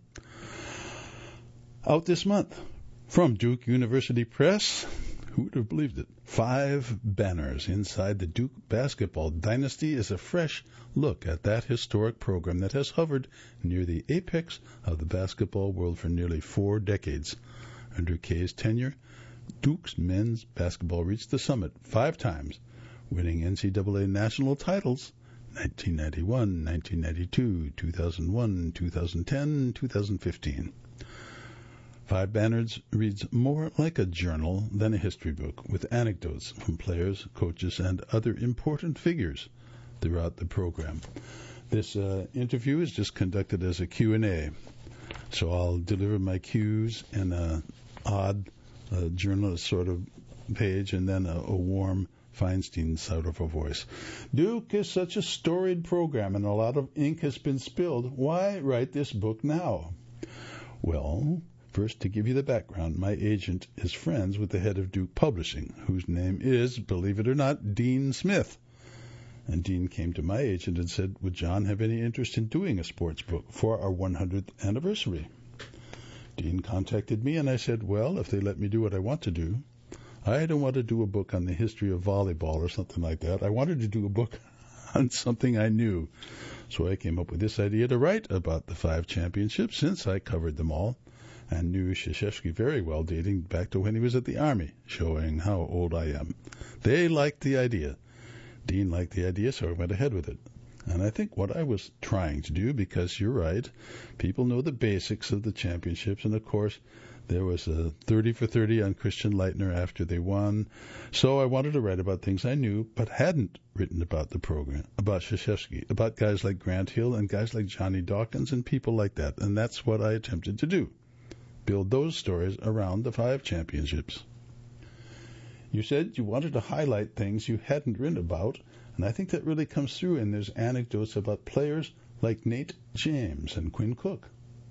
Out this month, from Duke University Press, who would have believed it? Five Banners Inside the Duke Basketball Dynasty is a fresh look at that historic program that has hovered near the apex of the basketball world for nearly four decades. Under K's tenure, Duke's men's basketball reached the summit five times, winning N C double A national titles nineteen ninety-one, nineteen ninety-two, two thousand one, two thousand ten, two thousand fifteen. Five Banners reads more like a journal than a history book, with anecdotes from players, coaches, and other important figures throughout the program. This uh, interview is just conducted as a Q and A, so I'll deliver my cues in an odd uh, journalist sort of page and then a, a warm Feinstein sort of a voice. Duke is such a storied program and a lot of ink has been spilled. Why write this book now? Well, first, to give you the background, my agent is friends with the head of Duke Publishing, whose name is, believe it or not, Dean Smith. And Dean came to my agent and said, would John have any interest in doing a sports book for our one hundredth anniversary? Dean contacted me, and I said, well, if they let me do what I want to do, I don't want to do a book on the history of volleyball or something like that. I wanted to do a book on something I knew. So I came up with this idea to write about the five championships, since I covered them all and knew Krzyzewski very well, dating back to when he was at the Army, showing how old I am. They liked the idea. Dean liked the idea, so I went ahead with it. And I think what I was trying to do, because you're right, people know the basics of the championships, and of course there was a thirty for thirty on Christian Leitner after they won. So I wanted to write about things I knew but hadn't written about the program, about Krzyzewski, about guys like Grant Hill and guys like Johnny Dawkins and people like that. And that's what I attempted to do. Build those stories around the five championships. You said you wanted to highlight things you hadn't written about, and I think that really comes through, and there's anecdotes about players like Nate James and Quinn Cook.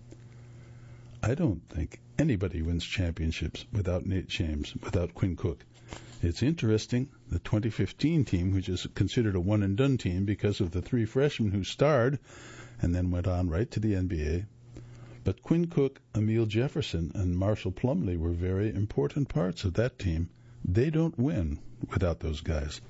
I don't think anybody wins championships without Nate James, without Quinn Cook. It's interesting, the twenty fifteen team, which is considered a one-and-done team because of the three freshmen who starred and then went on right to the N B A, but Quinn Cook, Emile Jefferson, and Marshall Plumlee were very important parts of that team. They don't win without those guys.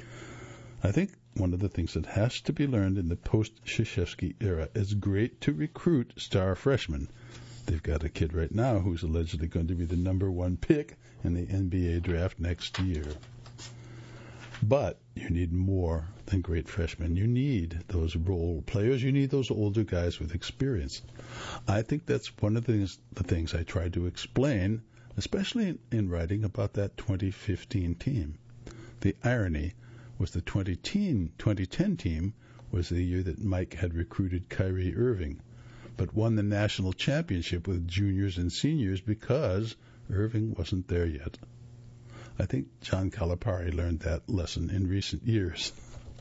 I think one of the things that has to be learned in the post-Krzyzewski era is great to recruit star freshmen. They've got a kid right now who's allegedly going to be the number one pick in the N B A draft next year. But you need more than great freshmen. You need those role players. You need those older guys with experience. I think that's one of the things, the things I tried to explain, especially in, in writing about that twenty fifteen team. The irony was the twenty ten team was the year that Mike had recruited Kyrie Irving, but won the national championship with juniors and seniors because Irving wasn't there yet. I think John Calipari learned that lesson in recent years.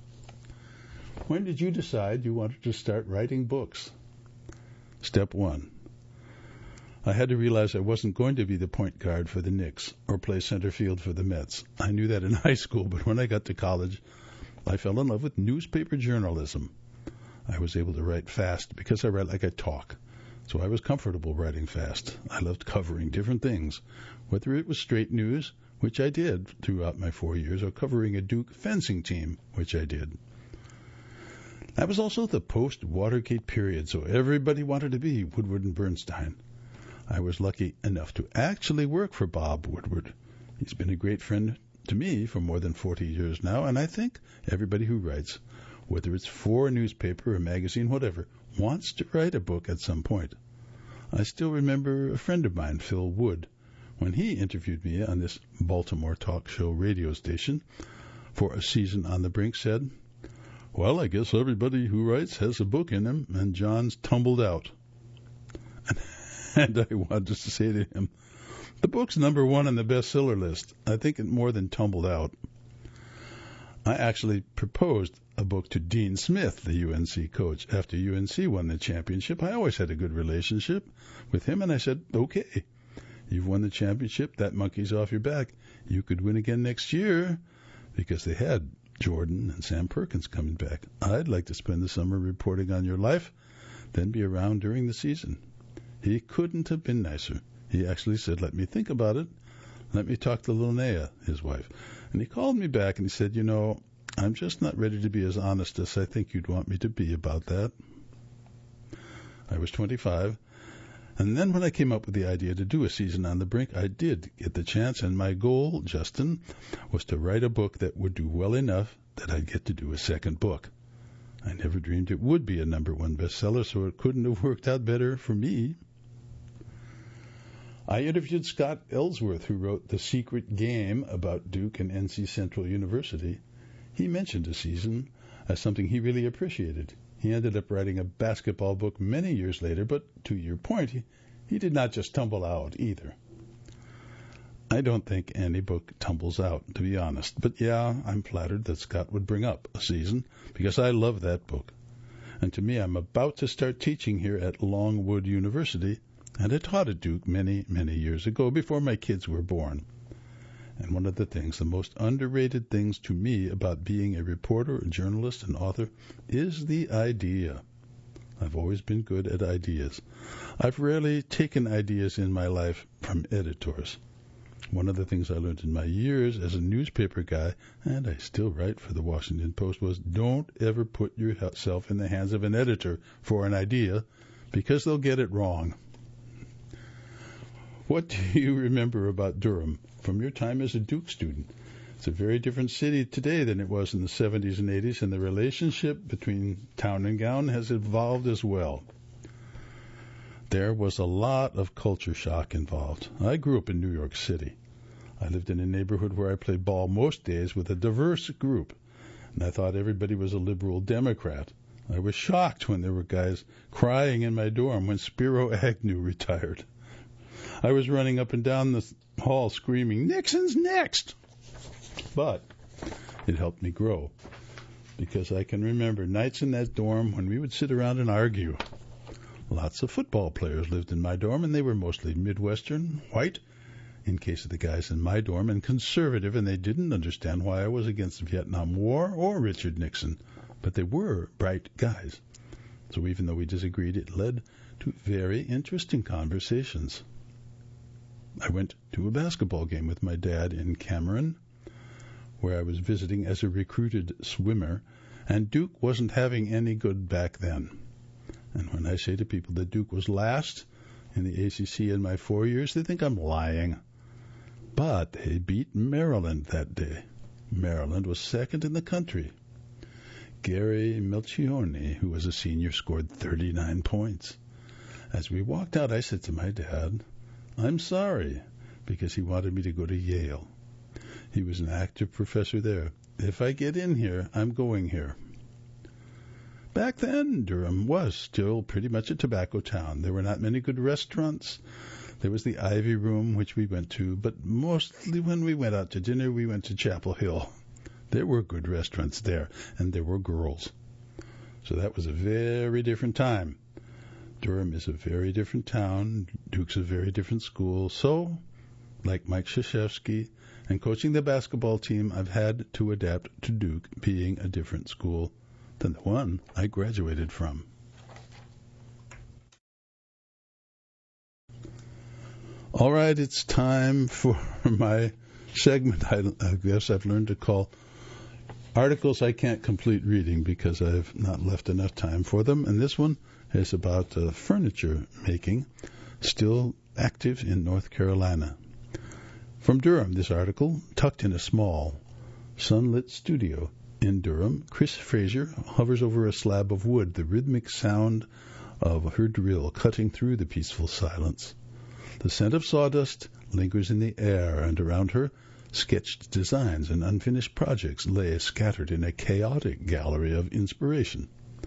When did you decide you wanted to start writing books? Step one. I had to realize I wasn't going to be the point guard for the Knicks or play center field for the Mets. I knew that in high school, but when I got to college, I fell in love with newspaper journalism. I was able to write fast because I write like I talk, so I was comfortable writing fast. I loved covering different things, whether it was straight news, which I did throughout my four years, or covering a Duke fencing team, which I did. That was also the post-Watergate period, so everybody wanted to be Woodward and Bernstein. I was lucky enough to actually work for Bob Woodward. He's been a great friend to me for more than forty years now, and I think everybody who writes, whether it's for a newspaper, a magazine, whatever, wants to write a book at some point. I still remember a friend of mine, Phil Wood, when he interviewed me on this Baltimore talk show radio station for a season on the Brink, said, well, I guess everybody who writes has a book in him, and John's tumbled out. And I wanted to say to him, the book's number one on the bestseller list. I think it more than tumbled out. I actually proposed a book to Dean Smith, the U N C coach, after U N C won the championship. I always had a good relationship with him, and I said, okay, you've won the championship. That monkey's off your back. You could win again next year, because they had Jordan and Sam Perkins coming back. I'd like to spend the summer reporting on your life, then be around during the season. He couldn't have been nicer. He actually said, let me think about it. Let me talk to Linnea, his wife. And he called me back and he said, you know, I'm just not ready to be as honest as I think you'd want me to be about that. I was twenty-five. And then when I came up with the idea to do a season on the Brink, I did get the chance. And my goal, Justin, was to write a book that would do well enough that I'd get to do a second book. I never dreamed it would be a number one bestseller, so it couldn't have worked out better for me. I interviewed Scott Ellsworth, who wrote The Secret Game about Duke and N C Central University. He mentioned a season as something he really appreciated. He ended up writing a basketball book many years later, but to your point, he, he did not just tumble out either. I don't think any book tumbles out, to be honest. But yeah, I'm flattered that Scott would bring up a season, because I love that book. And to me, I'm about to start teaching here at Longwood University, and I taught at Duke many, many years ago, before my kids were born. And one of the things, the most underrated things to me about being a reporter, a journalist, an author, is the idea. I've always been good at ideas. I've rarely taken ideas in my life from editors. One of the things I learned in my years as a newspaper guy, and I still write for the Washington Post, was don't ever put yourself in the hands of an editor for an idea, because they'll get it wrong. What do you remember about Durham from your time as a Duke student? It's a very different city today than it was in the seventies and eighties, and the relationship between town and gown has evolved as well. There was a lot of culture shock involved. I grew up in New York City. I lived in a neighborhood where I played ball most days with a diverse group, and I thought everybody was a liberal Democrat. I was shocked when there were guys crying in my dorm when Spiro Agnew retired. I was running up and down the hall screaming, "Nixon's next!" But it helped me grow, because I can remember nights in that dorm when we would sit around and argue. Lots of football players lived in my dorm, and they were mostly Midwestern, white, in case of the guys in my dorm, and conservative, and they didn't understand why I was against the Vietnam War or Richard Nixon, but they were bright guys. So even though we disagreed, it led to very interesting conversations. I went to a basketball game with my dad in Cameron, where I was visiting as a recruited swimmer, and Duke wasn't having any good back then. And when I say to people that Duke was last in the A C C in my four years, they think I'm lying. But they beat Maryland that day. Maryland was second in the country. Gary Melchiorne, who was a senior, scored thirty-nine points. As we walked out, I said to my dad, "I'm sorry," because he wanted me to go to Yale. He was an active professor there. If I get in here, I'm going here. Back then, Durham was still pretty much a tobacco town. There were not many good restaurants. There was the Ivy Room, which we went to, but mostly when we went out to dinner, we went to Chapel Hill. There were good restaurants there, and there were girls. So that was a very different time. Durham is a very different town. Duke's a very different school. So, like Mike Krzyzewski and coaching the basketball team, I've had to adapt to Duke being a different school than the one I graduated from. All right, it's time for my segment I, I guess I've learned to call Articles I Can't Complete Reading, because I've not left enough time for them. And this one is about uh, furniture making, still active in North Carolina. From Durham, this article, tucked in a small, sunlit studio in Durham, Chris Fraser hovers over a slab of wood, the rhythmic sound of her drill cutting through the peaceful silence. The scent of sawdust lingers in the air, and around her, sketched designs and unfinished projects lay scattered in a chaotic gallery of inspiration.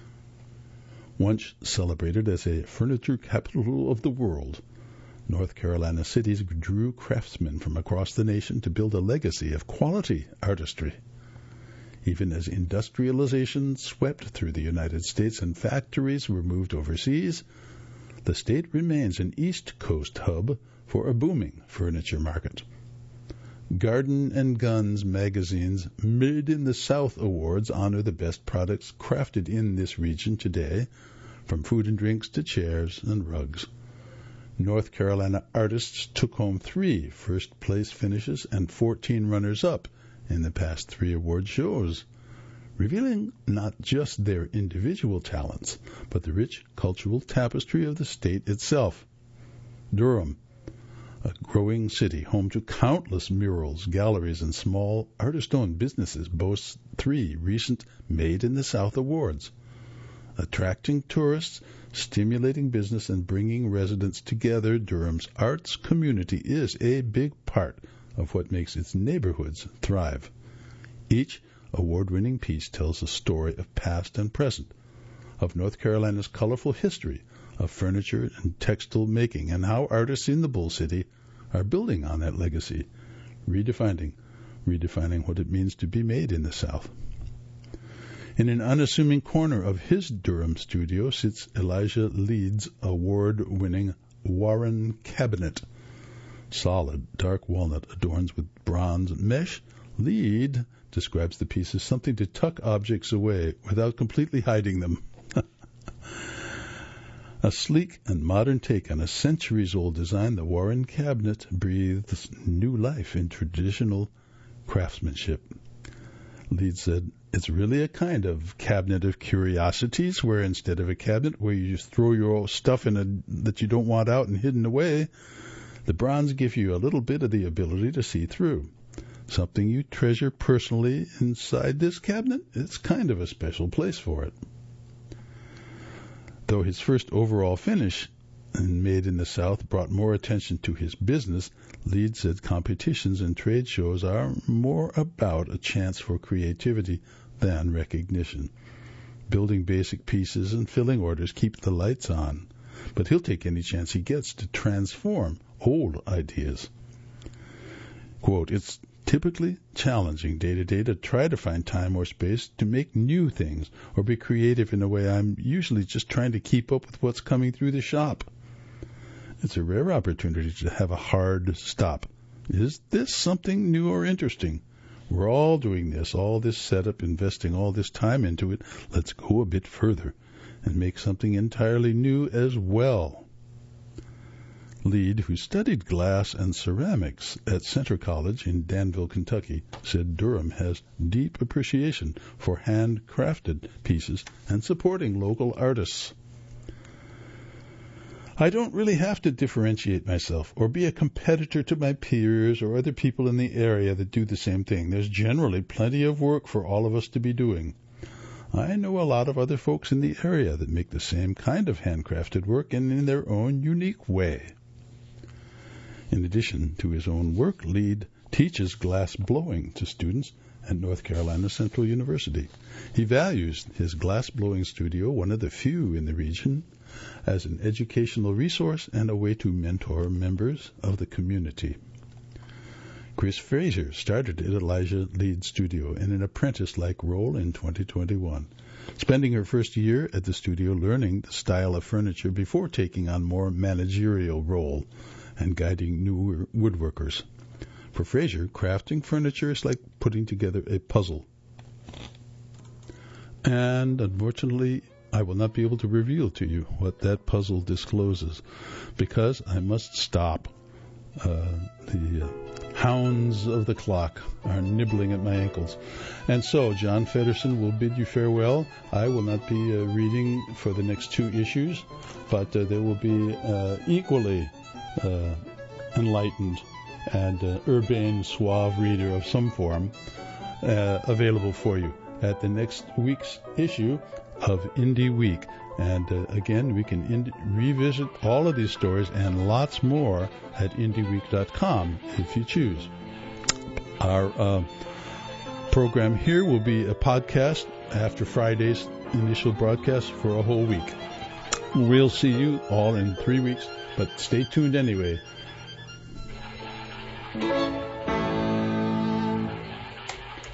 Once celebrated as a furniture capital of the world, North Carolina cities drew craftsmen from across the nation to build a legacy of quality artistry. Even as industrialization swept through the United States and factories were moved overseas, the state remains an East Coast hub for a booming furniture market. Garden and Guns magazine's Made in the South Awards honor the best products crafted in this region today, from food and drinks to chairs and rugs. North Carolina artists took home three first-place finishes and fourteen runners-up in the past three award shows, revealing not just their individual talents, but the rich cultural tapestry of the state itself. Durham, a growing city home to countless murals, galleries, and small artist-owned businesses, boasts three recent Made in the South awards. Attracting tourists, stimulating business, and bringing residents together, Durham's arts community is a big part of what makes its neighborhoods thrive. Each award-winning piece tells a story of past and present, of North Carolina's colorful history of furniture and textile making, and how artists in the Bull City are building on that legacy, redefining, redefining what it means to be made in the South. In an unassuming corner of his Durham studio sits Elijah Leeds' award-winning Warren cabinet. Solid, dark walnut adorns with bronze mesh. Lead describes the piece as something to tuck objects away without completely hiding them. A sleek and modern take on a centuries-old design, the Warren cabinet breathes new life in traditional craftsmanship. Leeds said, it's really a kind of cabinet of curiosities, where instead of a cabinet where you just throw your stuff in a, that you don't want out and hidden away, the bronze give you a little bit of the ability to see through. Something you treasure personally inside this cabinet, it's kind of a special place for it. Though his first overall finish, made in the South, brought more attention to his business, Leeds said competitions and trade shows are more about a chance for creativity than recognition. Building basic pieces and filling orders keep the lights on, but he'll take any chance he gets to transform old ideas. Quote, it's typically challenging day to day to try to find time or space to make new things or be creative in a way I'm usually just trying to keep up with what's coming through the shop. It's a rare opportunity to have a hard stop. Is this something new or interesting? We're all doing this, all this setup, investing all this time into it. Let's go a bit further and make something entirely new as well. Lead, who studied glass and ceramics at Centre College in Danville, Kentucky, said Durham has deep appreciation for handcrafted pieces and supporting local artists. I don't really have to differentiate myself or be a competitor to my peers or other people in the area that do the same thing. There's generally plenty of work for all of us to be doing. I know a lot of other folks in the area that make the same kind of handcrafted work and in their own unique way. In addition to his own work, Lead teaches glass blowing to students at North Carolina Central University. He values his glass blowing studio, one of the few in the region, as an educational resource and a way to mentor members of the community. Chris Fraser started at Elijah Lead Studio in an apprentice-like role in twenty twenty-one, spending her first year at the studio learning the style of furniture before taking on more managerial role and guiding new woodworkers. For Fraser, crafting furniture is like putting together a puzzle. And unfortunately, I will not be able to reveal to you what that puzzle discloses, because I must stop. Uh, the uh, hounds of the clock are nibbling at my ankles. And so, John Feddersen will bid you farewell. I will not be uh, reading for the next two issues, but uh, there will be uh, equally uh, enlightened and uh, urbane, suave reader of some form uh, available for you at the next week's issue of Indie Week. And uh, again, we can ind- revisit all of these stories and lots more at indie week dot com if you choose. Our uh, program here will be a podcast after Friday's initial broadcast for a whole week. We'll see you all in three weeks, but stay tuned anyway.